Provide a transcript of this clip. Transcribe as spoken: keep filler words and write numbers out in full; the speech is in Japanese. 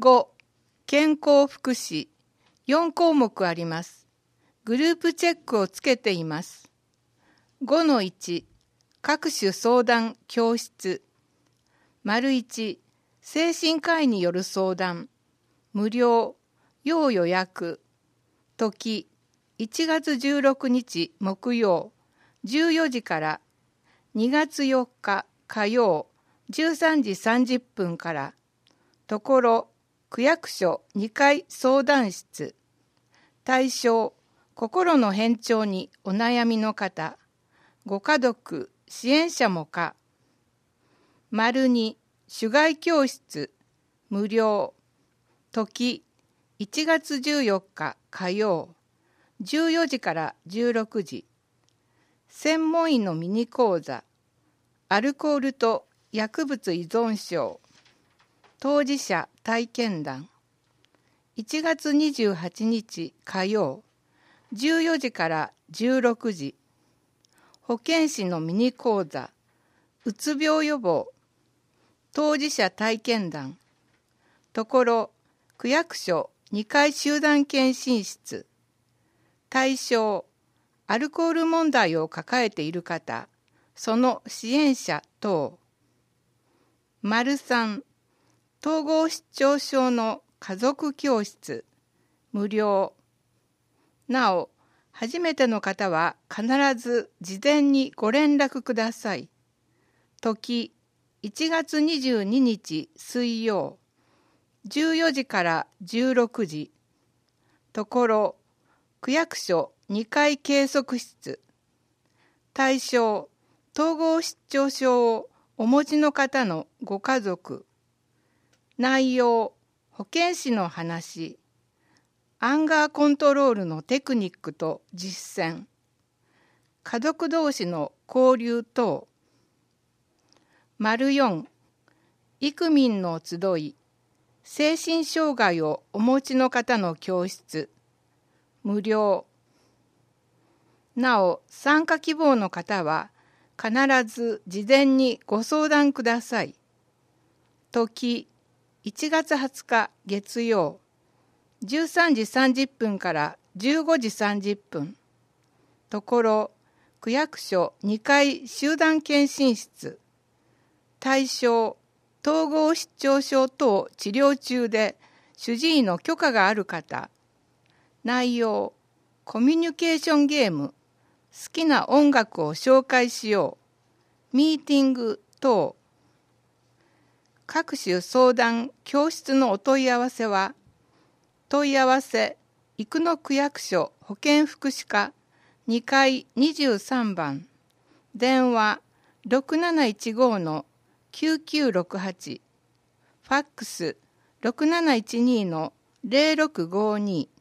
ご、健康福祉。よん項目あります。グループチェックをつけています。ごのいち、各種相談教室。丸いち、精神科医による相談。無料、要予約。時、いちがつじゅうろくにち木曜、じゅうよじからにがつよっか火曜、じゅうさんじさんじゅっぷんから。ところ、区役所にかい相談室。対象、心の変調にお悩みの方、ご家族、支援者もか。丸に、手外教室、無料。時、いちがつじゅうよっか火曜、じゅうよじからじゅうろくじ。専門医のミニ講座、アルコールと薬物依存症。当事者体験談。いちがつにじゅうはちにち火曜、じゅうよじからじゅうろくじ。保健師のミニ講座、うつ病予防。当事者体験談。ところ、区役所にかい集団検診室。対象、アルコール問題を抱えている方、その支援者等。丸さん、統合失調症の家族教室、無料。なお、初めての方は必ず事前にご連絡ください。時、いちがつにじゅうににち水曜、じゅうよじからじゅうろくじ。ところ、区役所にかい計測室。対象、統合失調症をお持ちの方のご家族。内容、保健師の話。アンガーコントロールのテクニックと実践。家族同士の交流等。丸よん、イクミンの集い。精神障害をお持ちの方の教室。無料。なお、参加希望の方は必ず事前にご相談ください。時、いちがつはつか月曜、じゅうさんじさんじゅっぷんからじゅうごじさんじゅっぷん。ところ、区役所にかい集団検診室。対象、統合失調症等治療中で主治医の許可がある方。内容、コミュニケーションゲーム。好きな音楽を紹介しよう。ミーティング等。各種相談教室のお問い合わせは、問い合わせ生野区役所保健福祉課にかいにじゅうさんばん、電話 ろくなないちご のきゅうきゅうろくはち、ファックス ろくなないちに のゼロろくごに。